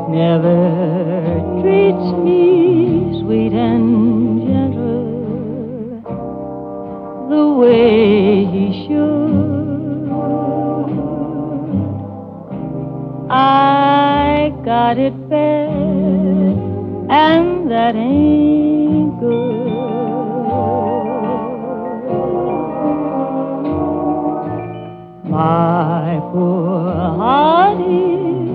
never treats me sweet and gentle the way he should. I got it bad, and that ain't good. My poor heart is